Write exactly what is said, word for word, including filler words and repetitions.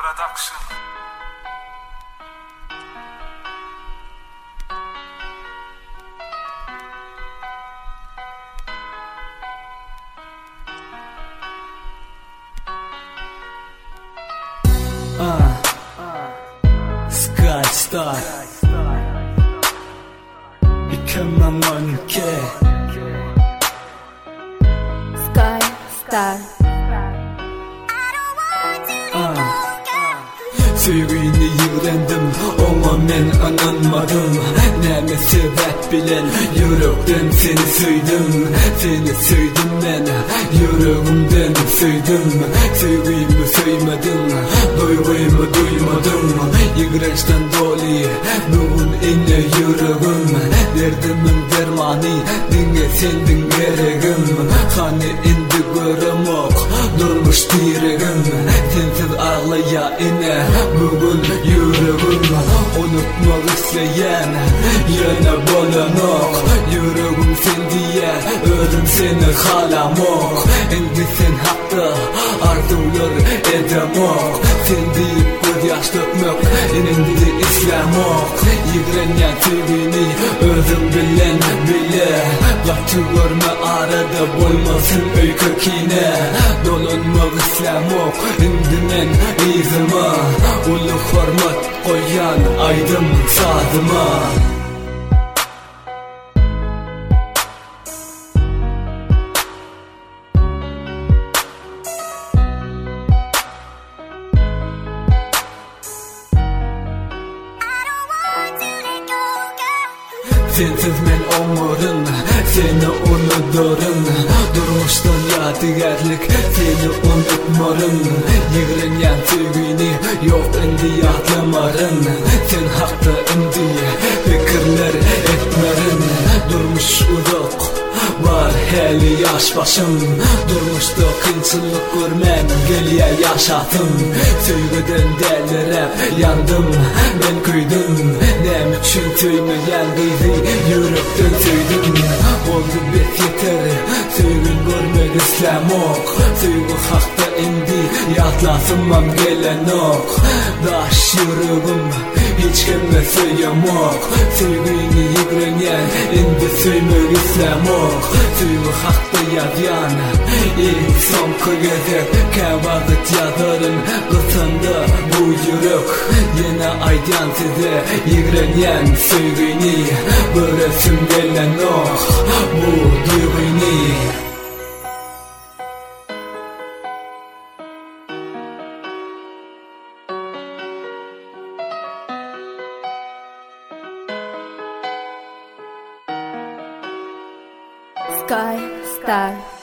Production. Uh, Sky Star Become a monkey Sky Star Söygüyni yürendim, ona men ananmadım. Näme sebep bilen yürekden seni söydüm. Seni söydüm men, yüreğimden söydüm. Söygüyimi söymedim, duyguymu duymadım. Yigreçten doli, bugün inne yüreğim. Derdimin dermani, dinge sendin geregim. Hani indi göremok, durmuş diregim. Sensiz ağlaya ine bugün yüreğim. Unutmak isteyen yana bolanok. Yüreğim sen diye ölüm seni halamok. Endi sen hakkı arzular edemok. Sen deyip göz yaş dökmek enindi islamok. Yigrenyen sevgini özüm bilen bile. Gatı görme arada bolmasın öykü kine. Dolunmak islamok endi men izima. Ulu hormat koyan aydım sadıma. Sensiz men omurun, seni unuturum. Durmuştan yadigarlik, seni unutmarım. Yigrenyen sevgini yok endi yadlamarın. Sen hakta endi fikirler etmerin. Durmuş uzak var heli yaş başım. Durmuşda kıyınçılık görmem geliye yaşatım. Söygüden delirip yandım, ben küydüm. Nem için söymeyen kıydı yürekten söydüm. Oldu bet yeter, söygün görmek islamok. Söygü hakta indi yatlasınmam gelen ok. Daş yüreğim hiç kemme söyleyemok. Söygüyni yigrenyen indi söymek islamok. Söygü hakta yazyan ilk son kıyıdır. Kavazıt yazarın kısında bu yürek. Yine aydan size yigrenyen söygüyni. Böresim gelen ok bu duyguyni. Sky Star